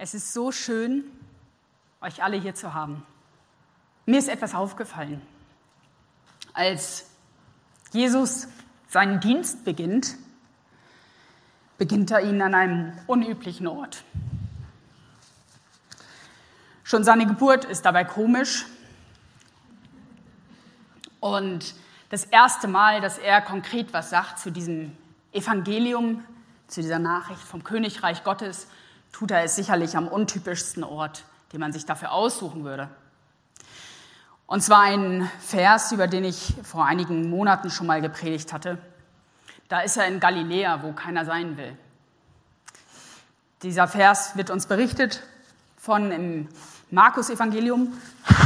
Es ist so schön, euch alle hier zu haben. Mir ist etwas aufgefallen. Als Jesus seinen Dienst beginnt er ihn an einem unüblichen Ort. Schon seine Geburt ist dabei komisch. Und das erste Mal, dass er konkret was sagt zu diesem Evangelium, zu dieser Nachricht vom Königreich Gottes, tut er es sicherlich am untypischsten Ort, den man sich dafür aussuchen würde. Und zwar ein Vers, über den ich vor einigen Monaten schon mal gepredigt hatte. Da ist er in Galiläa, wo keiner sein will. Dieser Vers wird uns berichtet im Markus-Evangelium,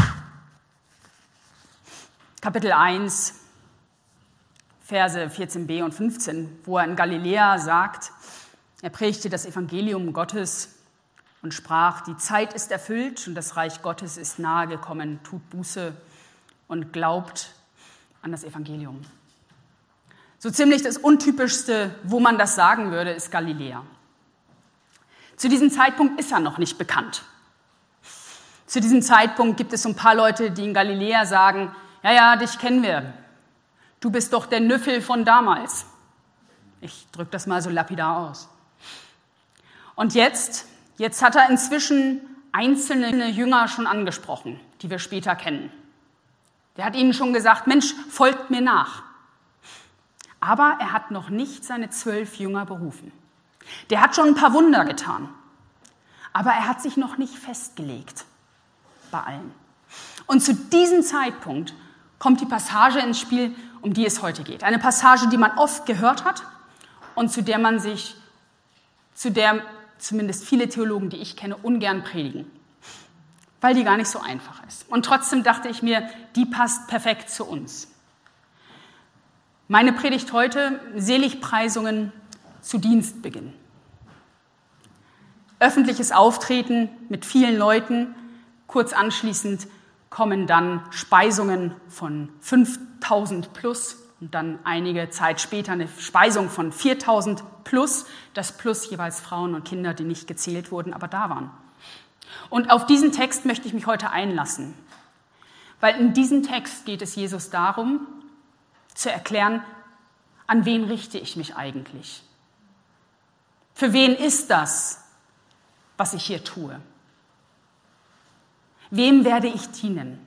Kapitel 1, Verse 14b und 15, wo er in Galiläa sagt, er predigte das Evangelium Gottes und sprach, die Zeit ist erfüllt und das Reich Gottes ist nahe gekommen, tut Buße und glaubt an das Evangelium. So ziemlich das Untypischste, wo man das sagen würde, ist Galiläa. Zu diesem Zeitpunkt ist er noch nicht bekannt. Zu diesem Zeitpunkt gibt es so ein paar Leute, die in Galiläa sagen, ja, dich kennen wir. Du bist doch der Nüffel von damals. Ich drücke das mal so lapidar aus. Und jetzt hat er inzwischen einzelne Jünger schon angesprochen, die wir später kennen. Der hat ihnen schon gesagt, Mensch, folgt mir nach. Aber er hat noch nicht seine 12 Jünger berufen. Der hat schon ein paar Wunder getan. Aber er hat sich noch nicht festgelegt bei allen. Und zu diesem Zeitpunkt kommt die Passage ins Spiel, um die es heute geht. Eine Passage, die man oft gehört hat und zu der zumindest viele Theologen, die ich kenne, ungern predigen, weil die gar nicht so einfach ist. Und trotzdem dachte ich mir, die passt perfekt zu uns. Meine Predigt heute, Seligpreisungen zu Dienstbeginn. Öffentliches Auftreten mit vielen Leuten, kurz anschließend kommen dann Speisungen von 5.000 plus und dann einige Zeit später eine Speisung von 4.000 plus, das plus jeweils Frauen und Kinder, die nicht gezählt wurden, aber da waren. Und auf diesen Text möchte ich mich heute einlassen, weil in diesem Text geht es Jesus darum, zu erklären, an wen richte ich mich eigentlich? Für wen ist das, was ich hier tue? Wem werde ich dienen?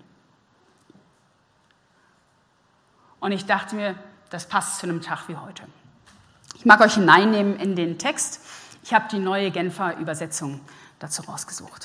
Und ich dachte mir, das passt zu einem Tag wie heute. Ich mag euch hineinnehmen in den Text. Ich habe die neue Genfer Übersetzung dazu rausgesucht.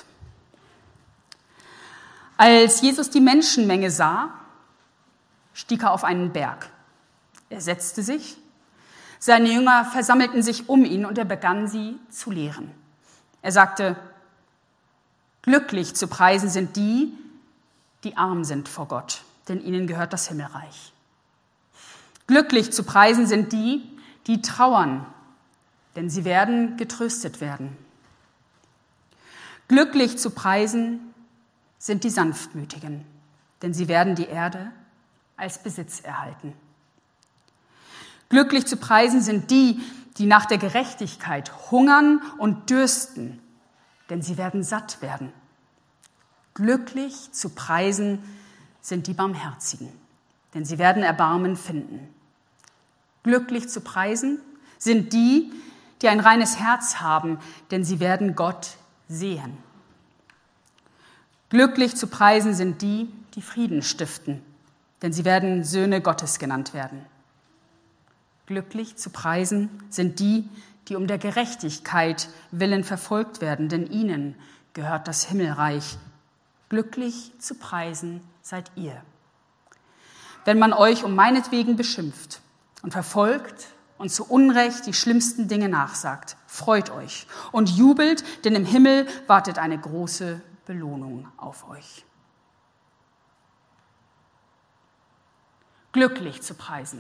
Als Jesus die Menschenmenge sah, stieg er auf einen Berg. Er setzte sich, seine Jünger versammelten sich um ihn und er begann sie zu lehren. Er sagte, glücklich zu preisen sind die, die arm sind vor Gott, denn ihnen gehört das Himmelreich. Glücklich zu preisen sind die, die trauern, denn sie werden getröstet werden. Glücklich zu preisen sind die Sanftmütigen, denn sie werden die Erde als Besitz erhalten. Glücklich zu preisen sind die, die nach der Gerechtigkeit hungern und dürsten, denn sie werden satt werden. Glücklich zu preisen sind die Barmherzigen, denn sie werden Erbarmen finden. Glücklich zu preisen sind die, die ein reines Herz haben, denn sie werden Gott sehen. Glücklich zu preisen sind die, die Frieden stiften, denn sie werden Söhne Gottes genannt werden. Glücklich zu preisen sind die, die um der Gerechtigkeit willen verfolgt werden, denn ihnen gehört das Himmelreich. Glücklich zu preisen seid ihr. Wenn man euch um meinetwegen beschimpft und verfolgt und zu Unrecht die schlimmsten Dinge nachsagt, freut euch und jubelt, denn im Himmel wartet eine große Belohnung auf euch. Glücklich zu preisen.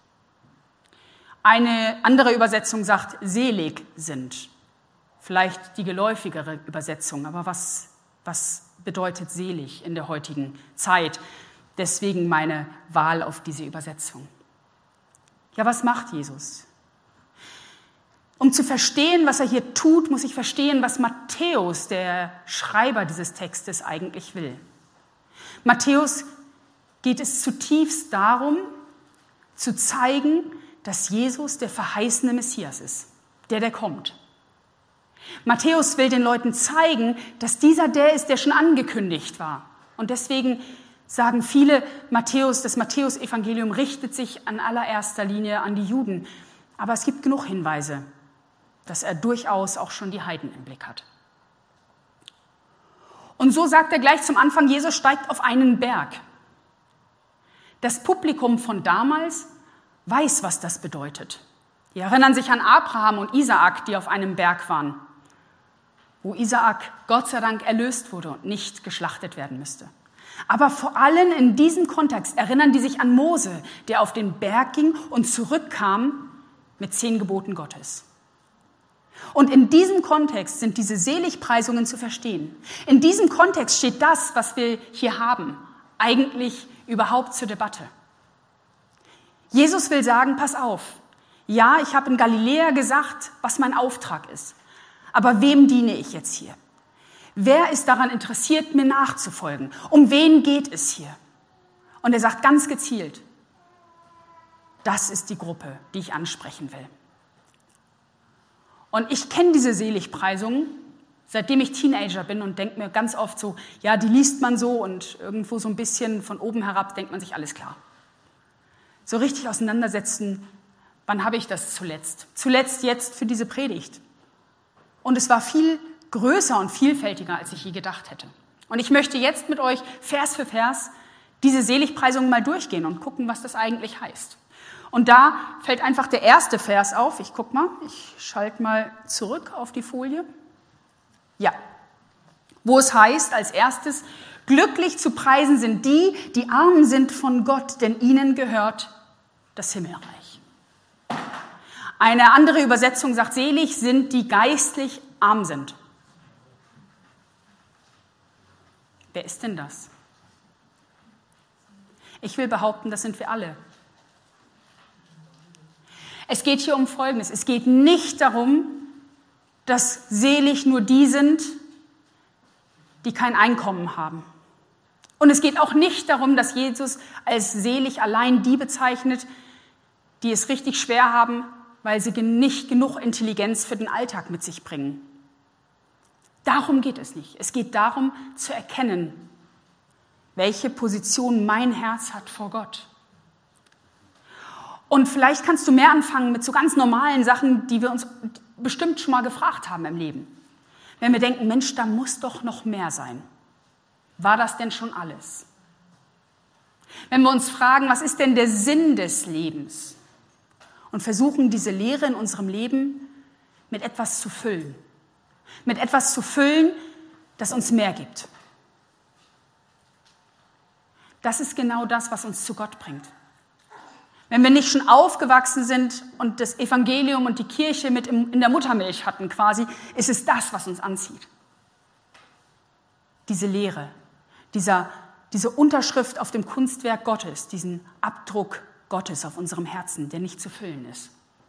Eine andere Übersetzung sagt, selig sind. Vielleicht die geläufigere Übersetzung, aber was bedeutet selig in der heutigen Zeit? Deswegen meine Wahl auf diese Übersetzung. Ja, was macht Jesus? Um zu verstehen, was er hier tut, muss ich verstehen, was Matthäus, der Schreiber dieses Textes, eigentlich will. Matthäus geht es zutiefst darum, zu zeigen, dass Jesus der verheißene Messias ist, der kommt. Matthäus will den Leuten zeigen, dass dieser der ist, der schon angekündigt war. Und deswegen sagen viele, das Matthäus-Evangelium richtet sich an allererster Linie an die Juden. Aber es gibt genug Hinweise, dass er durchaus auch schon die Heiden im Blick hat. Und so sagt er gleich zum Anfang, Jesus steigt auf einen Berg. Das Publikum von damals weiß, was das bedeutet. Die erinnern sich an Abraham und Isaak, die auf einem Berg waren, wo Isaak Gott sei Dank erlöst wurde und nicht geschlachtet werden müsste. Aber vor allem in diesem Kontext erinnern die sich an Mose, der auf den Berg ging und zurückkam mit 10 Geboten Gottes. Und in diesem Kontext sind diese Seligpreisungen zu verstehen. In diesem Kontext steht das, was wir hier haben, eigentlich überhaupt zur Debatte. Jesus will sagen, pass auf, ja, ich habe in Galiläa gesagt, was mein Auftrag ist. Aber wem diene ich jetzt hier? Wer ist daran interessiert, mir nachzufolgen? Um wen geht es hier? Und er sagt ganz gezielt, das ist die Gruppe, die ich ansprechen will. Und ich kenne diese Seligpreisungen, seitdem ich Teenager bin und denke mir ganz oft so, ja, die liest man so und irgendwo so ein bisschen von oben herab denkt man sich, alles klar. So richtig auseinandersetzen, wann habe ich das zuletzt? Zuletzt jetzt für diese Predigt. Und es war viel größer und vielfältiger, als ich je gedacht hätte. Und ich möchte jetzt mit euch Vers für Vers diese Seligpreisungen mal durchgehen und gucken, was das eigentlich heißt. Und da fällt einfach der erste Vers auf. Ich schalte mal zurück auf die Folie. Ja, wo es heißt als erstes, glücklich zu preisen sind die, die arm sind von Gott, denn ihnen gehört das Himmelreich. Eine andere Übersetzung sagt, selig sind die geistlich arm sind. Wer ist denn das? Ich will behaupten, das sind wir alle. Es geht hier um Folgendes. Es geht nicht darum, dass selig nur die sind, die kein Einkommen haben. Und es geht auch nicht darum, dass Jesus als selig allein die bezeichnet, die es richtig schwer haben, weil sie nicht genug Intelligenz für den Alltag mit sich bringen. Darum geht es nicht. Es geht darum, zu erkennen, welche Position mein Herz hat vor Gott. Und vielleicht kannst du mehr anfangen mit so ganz normalen Sachen, die wir uns bestimmt schon mal gefragt haben im Leben. Wenn wir denken, Mensch, da muss doch noch mehr sein. War das denn schon alles? Wenn wir uns fragen, was ist denn der Sinn des Lebens? Und versuchen, diese Leere in unserem Leben mit etwas zu füllen. Mit etwas zu füllen, das uns mehr gibt. Das ist genau das, was uns zu Gott bringt. Wenn wir nicht schon aufgewachsen sind und das Evangelium und die Kirche mit in der Muttermilch hatten quasi, ist es das, was uns anzieht. Diese Lehre, diese Unterschrift auf dem Kunstwerk Gottes, diesen Abdruck Gottes auf unserem Herzen, der nicht zu füllen ist.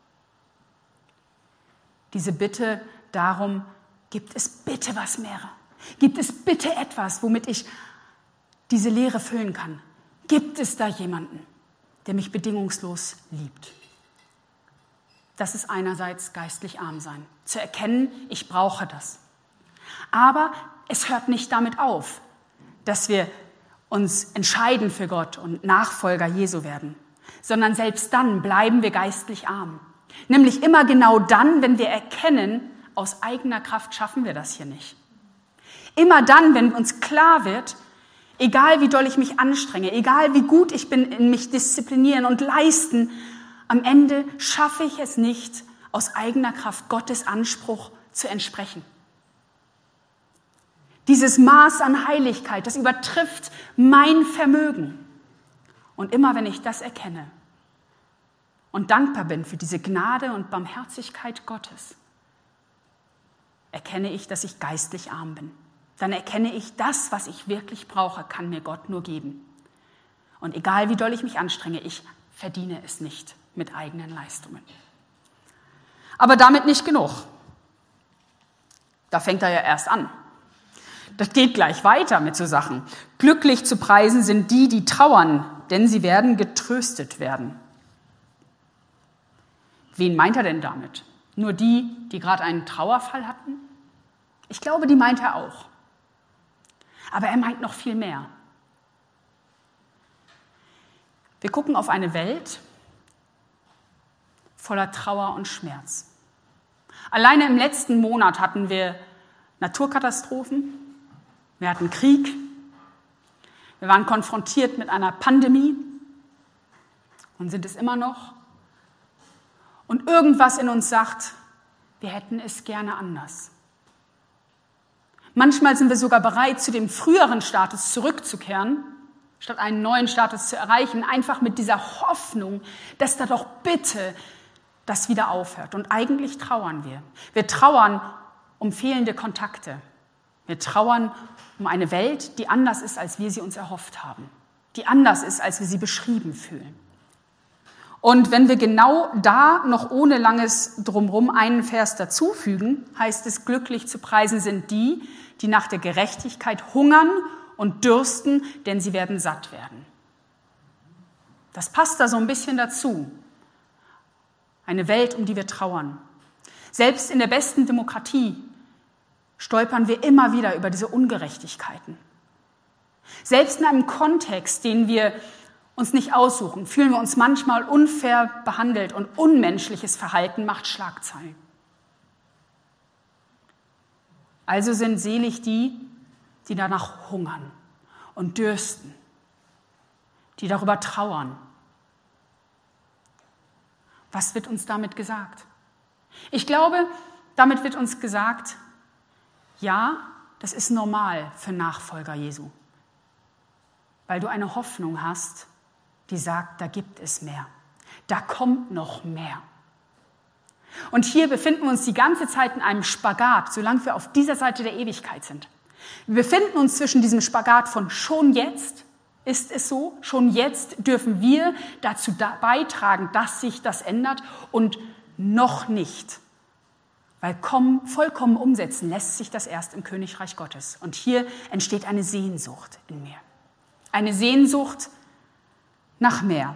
Diese Bitte darum, gibt es bitte was mehr? Gibt es bitte etwas, womit ich diese Leere füllen kann? Gibt es da jemanden, der mich bedingungslos liebt? Das ist einerseits geistlich arm sein. Zu erkennen, ich brauche das. Aber es hört nicht damit auf, dass wir uns entscheiden für Gott und Nachfolger Jesu werden, sondern selbst dann bleiben wir geistlich arm. Nämlich immer genau dann, wenn wir erkennen, aus eigener Kraft schaffen wir das hier nicht. Immer dann, wenn uns klar wird, egal wie doll ich mich anstrenge, egal wie gut ich bin in mich disziplinieren und leisten, am Ende schaffe ich es nicht, aus eigener Kraft Gottes Anspruch zu entsprechen. Dieses Maß an Heiligkeit, das übertrifft mein Vermögen. Und immer wenn ich das erkenne und dankbar bin für diese Gnade und Barmherzigkeit Gottes, erkenne ich, dass ich geistlich arm bin. Dann erkenne ich, das, was ich wirklich brauche, kann mir Gott nur geben. Und egal wie doll ich mich anstrenge, ich verdiene es nicht mit eigenen Leistungen. Aber damit nicht genug. Da fängt er ja erst an. Das geht gleich weiter mit so Sachen. Glücklich zu preisen sind die, die trauern, denn sie werden getröstet werden. Wen meint er denn damit? Nur die, die gerade einen Trauerfall hatten? Ich glaube, die meint er auch. Aber er meint noch viel mehr. Wir gucken auf eine Welt voller Trauer und Schmerz. Alleine im letzten Monat hatten wir Naturkatastrophen, wir hatten Krieg, wir waren konfrontiert mit einer Pandemie und sind es immer noch. Und irgendwas in uns sagt, wir hätten es gerne anders. Manchmal sind wir sogar bereit, zu dem früheren Status zurückzukehren, statt einen neuen Status zu erreichen, einfach mit dieser Hoffnung, dass da doch bitte das wieder aufhört. Und eigentlich trauern wir. Wir trauern um fehlende Kontakte. Wir trauern um eine Welt, die anders ist, als wir sie uns erhofft haben. Die anders ist, als wir sie beschrieben fühlen. Und wenn wir genau da noch ohne langes Drumherum einen Vers dazufügen, heißt es, glücklich zu preisen sind die, die nach der Gerechtigkeit hungern und dürsten, denn sie werden satt werden. Das passt da so ein bisschen dazu. Eine Welt, um die wir trauern. Selbst in der besten Demokratie stolpern wir immer wieder über diese Ungerechtigkeiten. Selbst in einem Kontext, den wir uns nicht aussuchen, fühlen wir uns manchmal unfair behandelt und unmenschliches Verhalten macht Schlagzeilen. Also sind selig die, die danach hungern und dürsten, die darüber trauern. Was wird uns damit gesagt? Ich glaube, damit wird uns gesagt, ja, das ist normal für Nachfolger Jesu, weil du eine Hoffnung hast, die sagt, da gibt es mehr, da kommt noch mehr. Und hier befinden wir uns die ganze Zeit in einem Spagat, solange wir auf dieser Seite der Ewigkeit sind. Wir befinden uns zwischen diesem Spagat von schon jetzt ist es so, schon jetzt dürfen wir dazu beitragen, dass sich das ändert und noch nicht. Weil vollkommen umsetzen lässt sich das erst im Königreich Gottes. Und hier entsteht eine Sehnsucht in mir. Eine Sehnsucht nach mehr.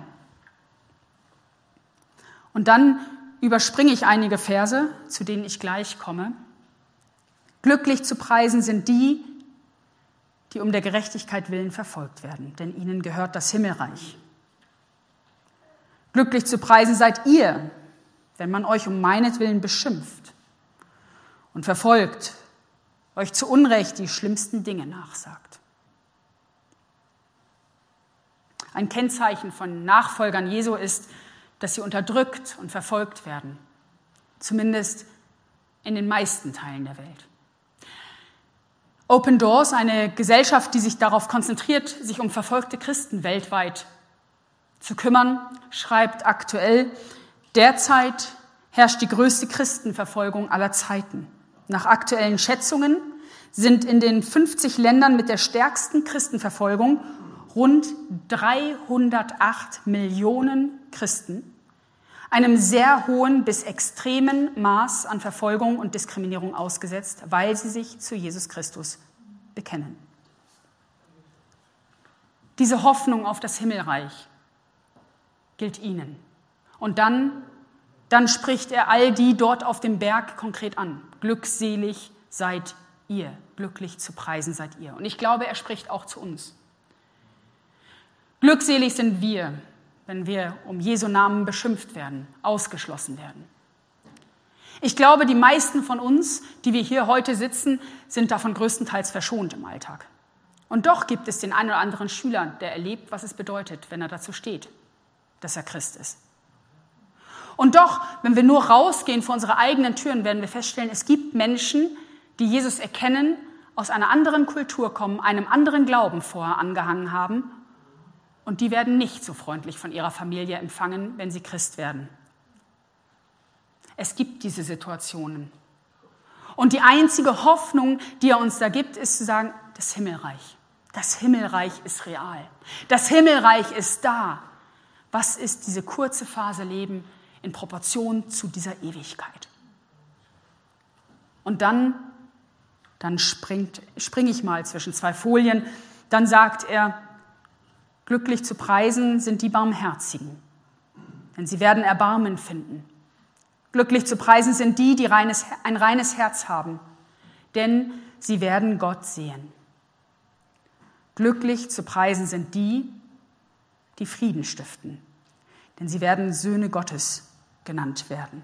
Und dann überspringe ich einige Verse, zu denen ich gleich komme. Glücklich zu preisen sind die, die um der Gerechtigkeit willen verfolgt werden, denn ihnen gehört das Himmelreich. Glücklich zu preisen seid ihr, wenn man euch um meinetwillen beschimpft und verfolgt, euch zu Unrecht die schlimmsten Dinge nachsagt. Ein Kennzeichen von Nachfolgern Jesu ist, dass sie unterdrückt und verfolgt werden, zumindest in den meisten Teilen der Welt. Open Doors, eine Gesellschaft, die sich darauf konzentriert, sich um verfolgte Christen weltweit zu kümmern, schreibt aktuell, derzeit herrscht die größte Christenverfolgung aller Zeiten. Nach aktuellen Schätzungen sind in den 50 Ländern mit der stärksten Christenverfolgung rund 308 Millionen Christen einem sehr hohen bis extremen Maß an Verfolgung und Diskriminierung ausgesetzt, weil sie sich zu Jesus Christus bekennen. Diese Hoffnung auf das Himmelreich gilt ihnen. Und dann spricht er all die dort auf dem Berg konkret an. Glückselig seid ihr, glücklich zu preisen seid ihr. Und ich glaube, er spricht auch zu uns. Glückselig sind wir, wenn wir um Jesu Namen beschimpft werden, ausgeschlossen werden. Ich glaube, die meisten von uns, die wir hier heute sitzen, sind davon größtenteils verschont im Alltag. Und doch gibt es den einen oder anderen Schüler, der erlebt, was es bedeutet, wenn er dazu steht, dass er Christ ist. Und doch, wenn wir nur rausgehen vor unsere eigenen Türen, werden wir feststellen, es gibt Menschen, die Jesus erkennen, aus einer anderen Kultur kommen, einem anderen Glauben vorher angehangen haben. Und die werden nicht so freundlich von ihrer Familie empfangen, wenn sie Christ werden. Es gibt diese Situationen. Und die einzige Hoffnung, die er uns da gibt, ist zu sagen, das Himmelreich. Das Himmelreich ist real. Das Himmelreich ist da. Was ist diese kurze Phase Leben in Proportion zu dieser Ewigkeit? Und dann springe ich mal zwischen zwei Folien. Dann sagt er, glücklich zu preisen sind die Barmherzigen, denn sie werden Erbarmen finden. Glücklich zu preisen sind die, die ein reines Herz haben, denn sie werden Gott sehen. Glücklich zu preisen sind die, die Frieden stiften, denn sie werden Söhne Gottes genannt werden.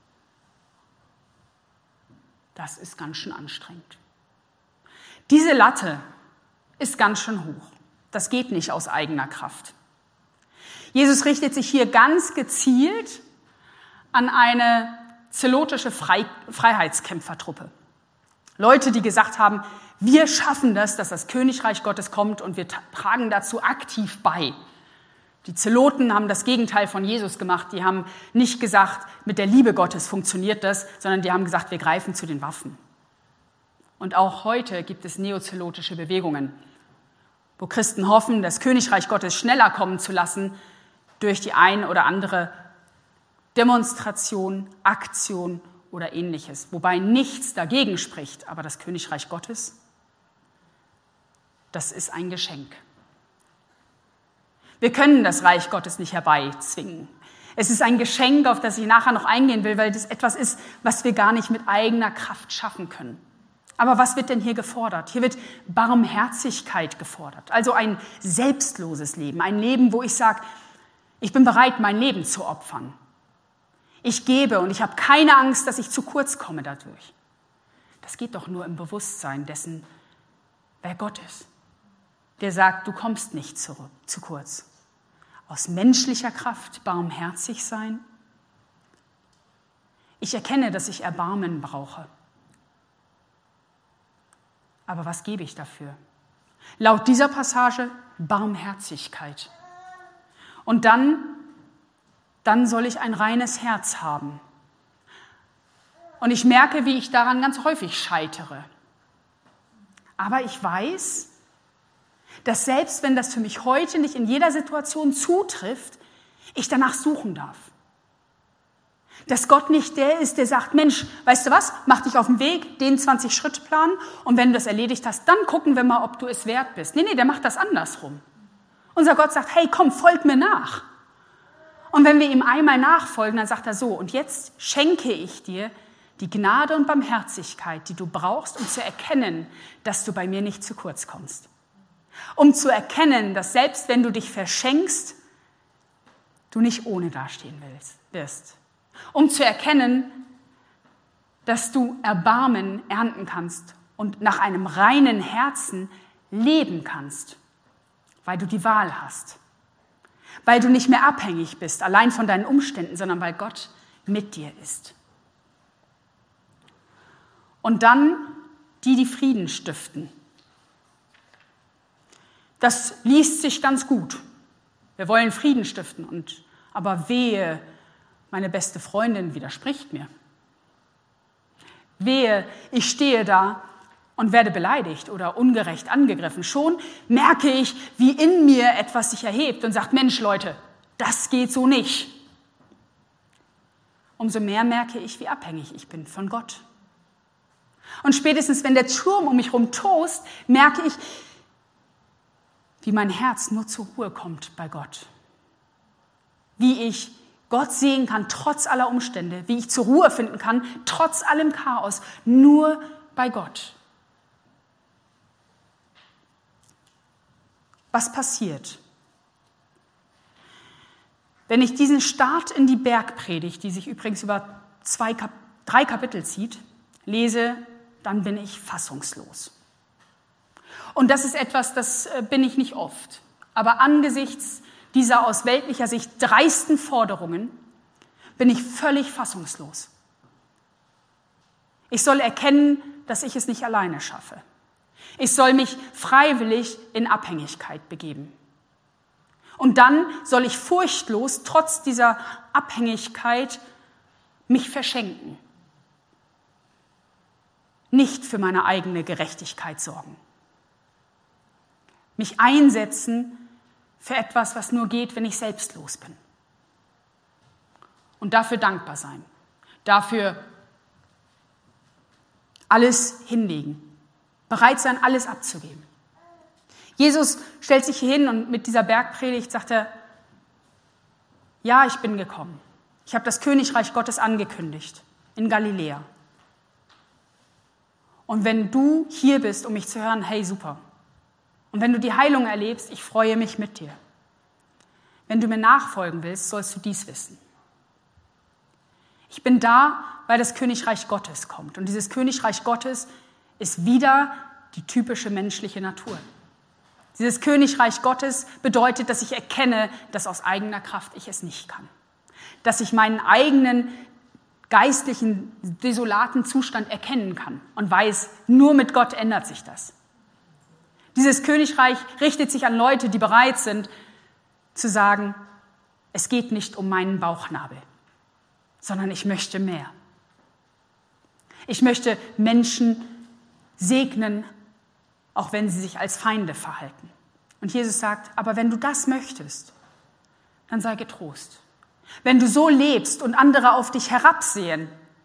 Das ist ganz schön anstrengend. Diese Latte ist ganz schön hoch. Das geht nicht aus eigener Kraft. Jesus richtet sich hier ganz gezielt an eine zelotische Freiheitskämpfertruppe. Leute, die gesagt haben, wir schaffen das, dass das Königreich Gottes kommt und wir tragen dazu aktiv bei. Die Zeloten haben das Gegenteil von Jesus gemacht. Die haben nicht gesagt, mit der Liebe Gottes funktioniert das, sondern die haben gesagt, wir greifen zu den Waffen. Und auch heute gibt es neozelotische Bewegungen, wo Christen hoffen, das Königreich Gottes schneller kommen zu lassen durch die ein oder andere Demonstration, Aktion oder Ähnliches. Wobei nichts dagegen spricht, aber das Königreich Gottes, das ist ein Geschenk. Wir können das Reich Gottes nicht herbeizwingen. Es ist ein Geschenk, auf das ich nachher noch eingehen will, weil das etwas ist, was wir gar nicht mit eigener Kraft schaffen können. Aber was wird denn hier gefordert? Hier wird Barmherzigkeit gefordert, also ein selbstloses Leben, ein Leben, wo ich sage, ich bin bereit, mein Leben zu opfern. Ich gebe und ich habe keine Angst, dass ich zu kurz komme dadurch. Das geht doch nur im Bewusstsein dessen, wer Gott ist. Der sagt, du kommst nicht zu kurz. Aus menschlicher Kraft barmherzig sein. Ich erkenne, dass ich Erbarmen brauche. Aber was gebe ich dafür? Laut dieser Passage Barmherzigkeit. Und dann soll ich ein reines Herz haben. Und ich merke, wie ich daran ganz häufig scheitere. Aber ich weiß, dass selbst wenn das für mich heute nicht in jeder Situation zutrifft, ich danach suchen darf. Dass Gott nicht der ist, der sagt, Mensch, weißt du was, mach dich auf den Weg, den 20-Schritt-Plan und wenn du das erledigt hast, dann gucken wir mal, ob du es wert bist. Nee, der macht das andersrum. Unser Gott sagt, hey, komm, folg mir nach. Und wenn wir ihm einmal nachfolgen, dann sagt er so, und jetzt schenke ich dir die Gnade und Barmherzigkeit, die du brauchst, um zu erkennen, dass du bei mir nicht zu kurz kommst. Um zu erkennen, dass selbst wenn du dich verschenkst, du nicht ohne dastehen wirst. Um zu erkennen, dass du Erbarmen ernten kannst und nach einem reinen Herzen leben kannst, weil du die Wahl hast. Weil du nicht mehr abhängig bist, allein von deinen Umständen, sondern weil Gott mit dir ist. Und dann die Frieden stiften. Das liest sich ganz gut. Wir wollen Frieden stiften, aber wehe, meine beste Freundin widerspricht mir. Wehe, ich stehe da und werde beleidigt oder ungerecht angegriffen. Schon merke ich, wie in mir etwas sich erhebt und sagt, Mensch, Leute, das geht so nicht. Umso mehr merke ich, wie abhängig ich bin von Gott. Und spätestens, wenn der Turm um mich herum tost, merke ich, wie mein Herz nur zur Ruhe kommt bei Gott. Wie ich Gott sehen kann, trotz aller Umstände. Wie ich zur Ruhe finden kann, trotz allem Chaos. Nur bei Gott. Was passiert, wenn ich diesen Start in die Bergpredigt, die sich übrigens über 3 Kapitel zieht, lese, dann bin ich fassungslos. Und das ist etwas, das bin ich nicht oft. Aber angesichts dieser aus weltlicher Sicht dreisten Forderungen bin ich völlig fassungslos. Ich soll erkennen, dass ich es nicht alleine schaffe. Ich soll mich freiwillig in Abhängigkeit begeben. Und dann soll ich furchtlos, trotz dieser Abhängigkeit, mich verschenken. Nicht für meine eigene Gerechtigkeit sorgen. Mich einsetzen für etwas, was nur geht, wenn ich selbstlos bin. Und dafür dankbar sein. Dafür alles hinlegen, bereit sein, alles abzugeben. Jesus stellt sich hier hin und mit dieser Bergpredigt sagt er, ja, ich bin gekommen. Ich habe das Königreich Gottes angekündigt in Galiläa. Und wenn du hier bist, um mich zu hören, hey, super. Und wenn du die Heilung erlebst, ich freue mich mit dir. Wenn du mir nachfolgen willst, sollst du dies wissen. Ich bin da, weil das Königreich Gottes kommt. Und dieses Königreich Gottes ist wieder die typische menschliche Natur. Dieses Königreich Gottes bedeutet, dass ich erkenne, dass aus eigener Kraft ich es nicht kann. Dass ich meinen eigenen geistlichen, desolaten Zustand erkennen kann und weiß, nur mit Gott ändert sich das. Dieses Königreich richtet sich an Leute, die bereit sind, zu sagen, es geht nicht um meinen Bauchnabel, sondern ich möchte mehr. Ich möchte Menschen segnen, auch wenn sie sich als Feinde verhalten. Und Jesus sagt, aber wenn du das möchtest, dann sei getrost. Wenn du so lebst und andere auf dich herabsehen,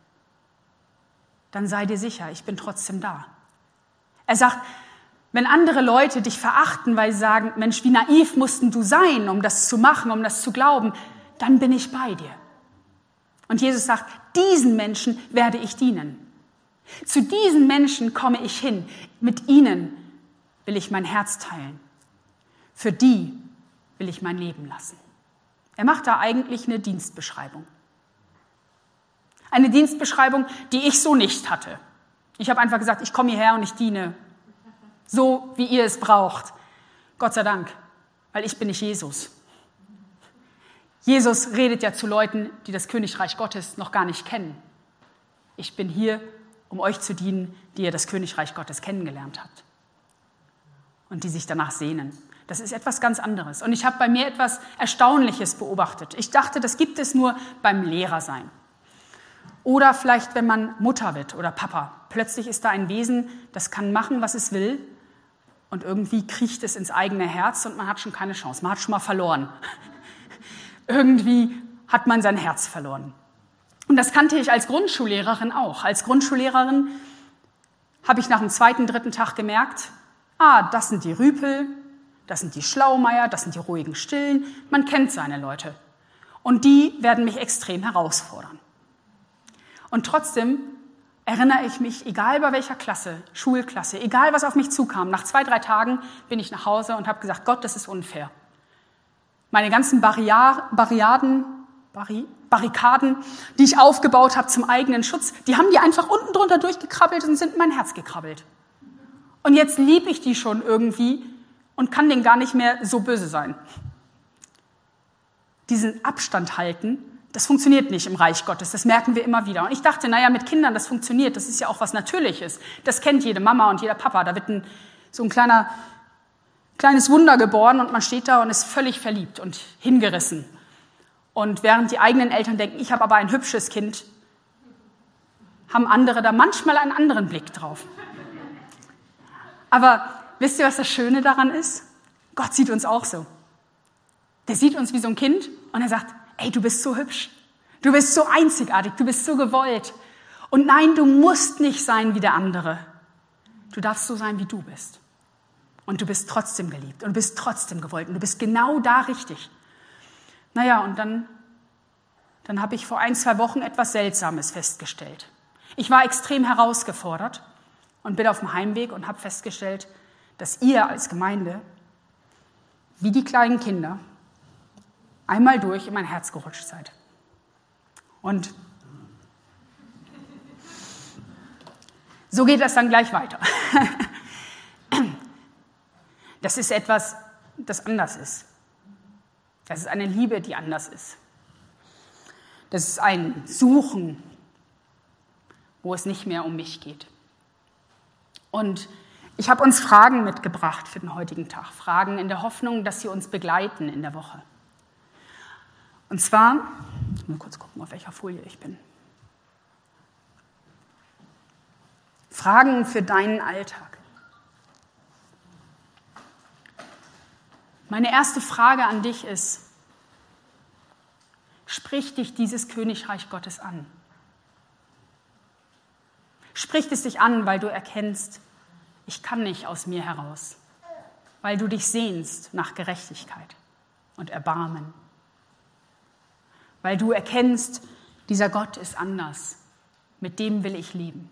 dann sei dir sicher, ich bin trotzdem da. Er sagt, wenn andere Leute dich verachten, weil sie sagen, Mensch, wie naiv mussten du sein, um das zu machen, um das zu glauben, dann bin ich bei dir. Und Jesus sagt, diesen Menschen werde ich dienen. Zu diesen Menschen komme ich hin. Mit ihnen will ich mein Herz teilen. Für die will ich mein Leben lassen. Er macht da eigentlich eine Dienstbeschreibung. Eine Dienstbeschreibung, die ich so nicht hatte. Ich habe einfach gesagt, ich komme hierher und ich diene so, wie ihr es braucht. Gott sei Dank, weil ich bin nicht Jesus. Jesus redet ja zu Leuten, die das Königreich Gottes noch gar nicht kennen. Ich bin hier, um euch zu dienen, die ihr das Königreich Gottes kennengelernt habt und die sich danach sehnen. Das ist etwas ganz anderes. Und ich habe bei mir etwas Erstaunliches beobachtet. Ich dachte, das gibt es nur beim Lehrersein. Oder vielleicht, wenn man Mutter wird oder Papa. Plötzlich ist da ein Wesen, das kann machen, was es will. Und irgendwie kriecht es ins eigene Herz und man hat schon keine Chance. Man hat schon mal verloren. Irgendwie hat man sein Herz verloren. Und das kannte ich als Grundschullehrerin auch. Als Grundschullehrerin habe ich nach dem 2., 3. Tag gemerkt, das sind die Rüpel, das sind die Schlaumeier, das sind die ruhigen Stillen. Man kennt seine Leute. Und die werden mich extrem herausfordern. Und trotzdem erinnere ich mich, egal bei welcher Klasse, Schulklasse, egal was auf mich zukam, nach 2, 3 Tagen bin ich nach Hause und habe gesagt, Gott, das ist unfair. Meine ganzen Barrikaden, die ich aufgebaut habe zum eigenen Schutz, die haben die einfach unten drunter durchgekrabbelt und sind in mein Herz gekrabbelt. Und jetzt liebe ich die schon irgendwie und kann denen gar nicht mehr so böse sein. Diesen Abstand halten, das funktioniert nicht im Reich Gottes, das merken wir immer wieder. Und ich dachte, mit Kindern, das funktioniert, das ist ja auch was Natürliches. Das kennt jede Mama und jeder Papa. Da wird so ein kleines Wunder geboren und man steht da und ist völlig verliebt und hingerissen. Und während die eigenen Eltern denken, ich habe aber ein hübsches Kind, haben andere da manchmal einen anderen Blick drauf. Aber wisst ihr, was das Schöne daran ist? Gott sieht uns auch so. Der sieht uns wie so ein Kind und er sagt, ey, du bist so hübsch, du bist so einzigartig, du bist so gewollt. Und nein, du musst nicht sein wie der andere. Du darfst so sein, wie du bist. Und du bist trotzdem geliebt und du bist trotzdem gewollt und du bist genau da richtig. Und dann habe ich vor 1, 2 Wochen etwas Seltsames festgestellt. Ich war extrem herausgefordert und bin auf dem Heimweg und habe festgestellt, dass ihr als Gemeinde, wie die kleinen Kinder, einmal durch in mein Herz gerutscht seid. Und so geht das dann gleich weiter. Das ist etwas, das anders ist. Das ist eine Liebe, die anders ist. Das ist ein Suchen, wo es nicht mehr um mich geht. Und ich habe uns Fragen mitgebracht für den heutigen Tag. Fragen in der Hoffnung, dass sie uns begleiten in der Woche. Und zwar, ich muss kurz gucken, auf welcher Folie ich bin. Fragen für deinen Alltag. Meine erste Frage an dich ist, spricht dich dieses Königreich Gottes an? Spricht es dich an, weil du erkennst, ich kann nicht aus mir heraus, weil du dich sehnst nach Gerechtigkeit und Erbarmen, weil du erkennst, dieser Gott ist anders, mit dem will ich leben.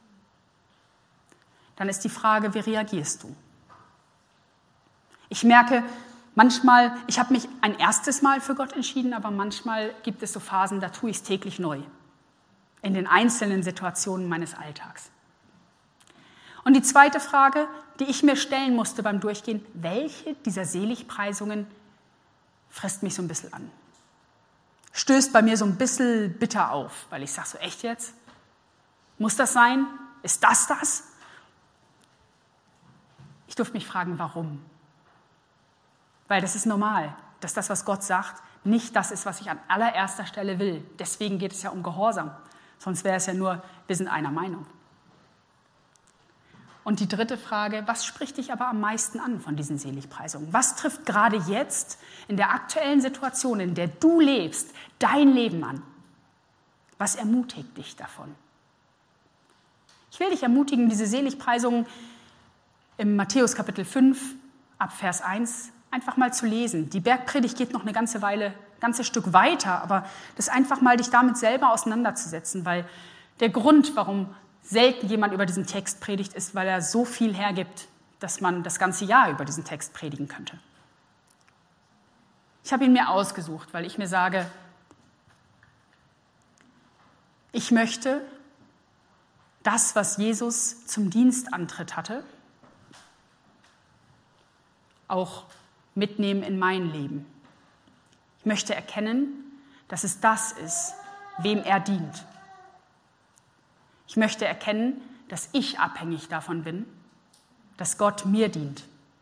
Dann ist die Frage, wie reagierst du? Ich merke, manchmal, ich habe mich ein erstes Mal für Gott entschieden, aber manchmal gibt es so Phasen, da tue ich es täglich neu, in den einzelnen Situationen meines Alltags. Und die zweite Frage, die ich mir stellen musste beim Durchgehen, welche dieser Seligpreisungen frisst mich so ein bisschen an? Stößt bei mir so ein bisschen bitter auf, weil ich sage so, echt jetzt? Muss das sein? Ist das? Ich durfte mich fragen, warum? Weil das ist normal, dass das, was Gott sagt, nicht das ist, was ich an allererster Stelle will. Deswegen geht es ja um Gehorsam. Sonst wäre es ja nur, wir sind einer Meinung. Und die dritte Frage, was spricht dich aber am meisten an von diesen Seligpreisungen? Was trifft gerade jetzt in der aktuellen Situation, in der du lebst, dein Leben an? Was ermutigt dich davon? Ich will dich ermutigen, diese Seligpreisungen im Matthäus Kapitel 5 ab Vers 1 einfach mal zu lesen. Die Bergpredigt geht noch eine ganze Weile, ein ganzes Stück weiter, aber das einfach mal dich damit selber auseinanderzusetzen, weil der Grund, warum selten jemand über diesen Text predigt, ist, weil er so viel hergibt, dass man das ganze Jahr über diesen Text predigen könnte. Ich habe ihn mir ausgesucht, weil ich mir sage, ich möchte das, was Jesus zum Dienstantritt hatte, auch mitnehmen in mein Leben. Ich möchte erkennen, dass es das ist, wem er dient. Ich möchte erkennen, dass ich abhängig davon bin, dass Gott mir dient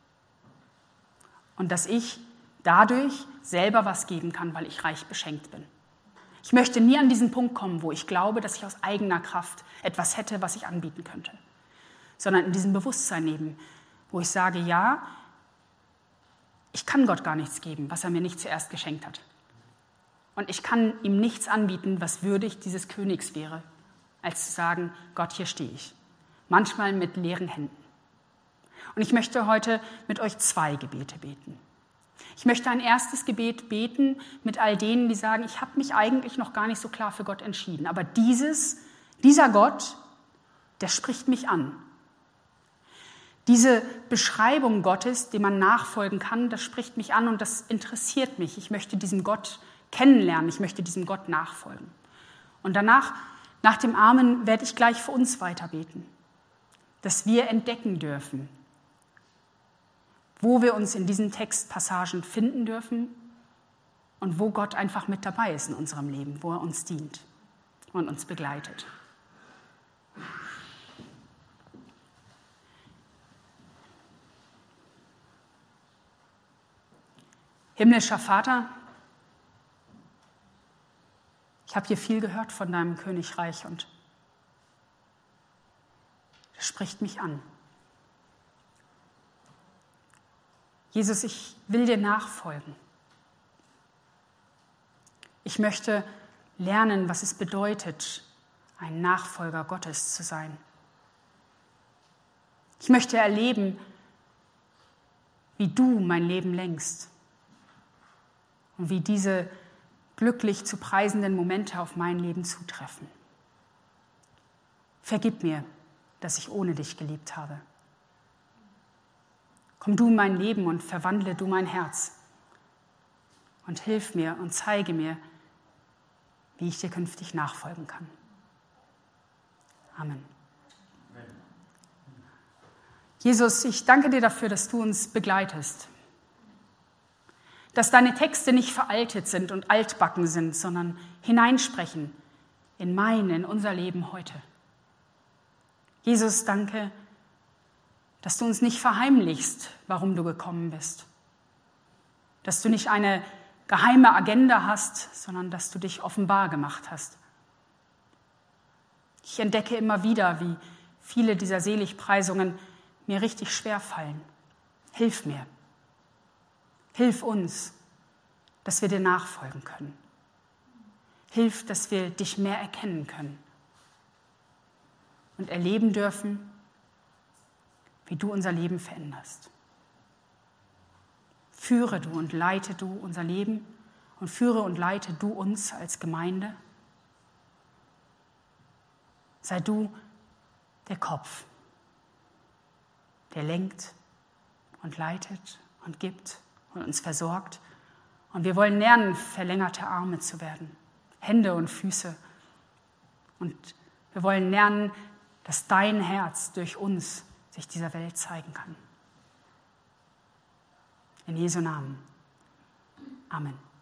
und dass ich dadurch selber was geben kann, weil ich reich beschenkt bin. Ich möchte nie an diesen Punkt kommen, wo ich glaube, dass ich aus eigener Kraft etwas hätte, was ich anbieten könnte, sondern in diesem Bewusstsein leben, wo ich sage, ja, ich kann Gott gar nichts geben, was er mir nicht zuerst geschenkt hat. Und ich kann ihm nichts anbieten, was würdig dieses Königs wäre, als zu sagen, Gott, hier stehe ich. Manchmal mit leeren Händen. Und ich möchte heute mit euch 2 Gebete beten. Ich möchte ein erstes Gebet beten mit all denen, die sagen, ich habe mich eigentlich noch gar nicht so klar für Gott entschieden. Aber dieser Gott, der spricht mich an. Diese Beschreibung Gottes, dem man nachfolgen kann, das spricht mich an und das interessiert mich. Ich möchte diesen Gott kennenlernen, ich möchte diesem Gott nachfolgen. Und danach, nach dem Amen, werde ich gleich für uns weiter beten, dass wir entdecken dürfen, wo wir uns in diesen Textpassagen finden dürfen und wo Gott einfach mit dabei ist in unserem Leben, wo er uns dient und uns begleitet. Himmlischer Vater, ich habe hier viel gehört von deinem Königreich und das spricht mich an. Jesus, ich will dir nachfolgen. Ich möchte lernen, was es bedeutet, ein Nachfolger Gottes zu sein. Ich möchte erleben, wie du mein Leben lenkst und wie diese glücklich zu preisenden Momente auf mein Leben zutreffen. Vergib mir, dass ich ohne dich geliebt habe. Komm du in mein Leben und verwandle du mein Herz und hilf mir und zeige mir, wie ich dir künftig nachfolgen kann. Amen. Jesus, ich danke dir dafür, dass du uns begleitest, dass deine Texte nicht veraltet sind und altbacken sind, sondern hineinsprechen in unser Leben heute. Jesus, danke, dass du uns nicht verheimlichst, warum du gekommen bist. Dass du nicht eine geheime Agenda hast, sondern dass du dich offenbar gemacht hast. Ich entdecke immer wieder, wie viele dieser Seligpreisungen mir richtig schwer fallen. Hilf mir. Hilf uns, dass wir dir nachfolgen können. Hilf, dass wir dich mehr erkennen können. und erleben dürfen, wie du unser Leben veränderst. Führe du und leite du unser Leben und führe und leite du uns als Gemeinde. Sei du der Kopf, der lenkt und leitet und gibt und uns versorgt. Und wir wollen lernen, verlängerte Arme zu werden, Hände und Füße. Und wir wollen lernen, dass dein Herz durch uns sich dieser Welt zeigen kann. In Jesu Namen. Amen.